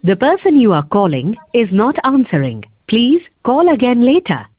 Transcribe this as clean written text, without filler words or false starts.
The person you are calling is not answering. Please call again later.